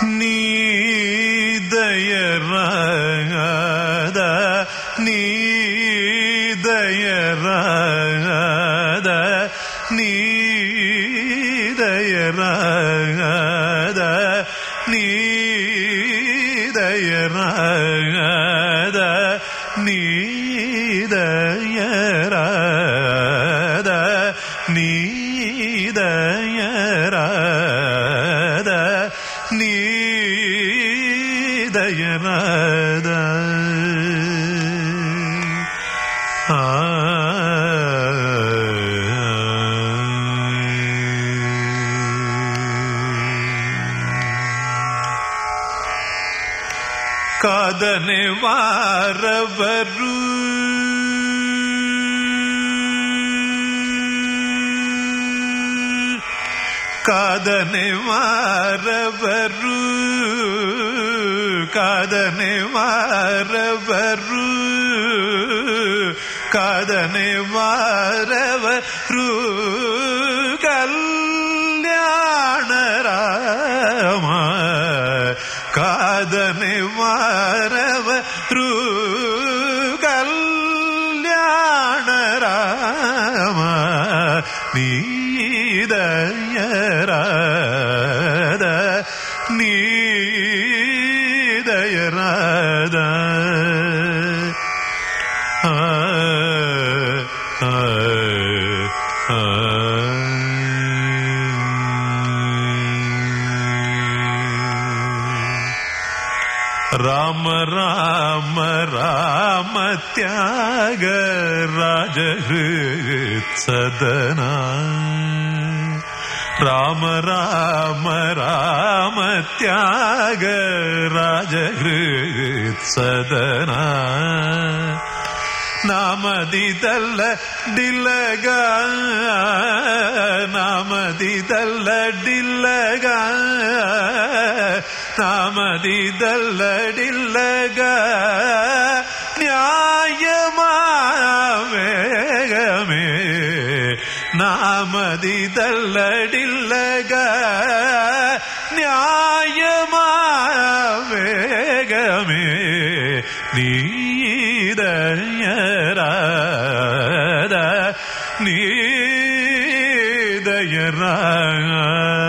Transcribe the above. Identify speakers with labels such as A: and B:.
A: நீதயராத நீதயராத நீதயராத நீதயராத நீதயராத நீதயராத நீதயராத ಕಾದನೆ ವಾರವರು ಕಾದನೆ ವಾರವರು ಕಾದನೆ ವಾರವರು ಕಾದನೆ ವಾರವರು ಕಲ್ಯಾಣ ರಾಮ ಕಾದನೆ ವಾರವರು ಕಲ್ಯಾಣ ರಾಮ ನೀದಯರಾದ ನೀದಯರಾದ ರಾಮ ರಾಮ ರಾಮ ತ್ಯಾಗ ರಾಜಹೃತ್ ಸದನ ರಾಮ ರಾಮ ರಾಮ ತ್ಯಾಗ ರಾಜಹೃತ್ ಸದನ ನಾಮದಿದಲ್ಲ ಡಿಲ್ಲಗ ನಾಮದಿದಲ್ಲ ಡಿಲ್ಲಗ ನಾಮದಿದಲ್ಲ ಡಿಲ್ಲಗ ನ್ಯಾಯಮಾವೇಗಮೇ ನಾಮದಿದಲ್ಲ ಡಿಲ್ಲಗ ನ್ಯಾಯಮಾವೇಗಮೇ ನೀದಯರಾದ ನೀದಯರಾದ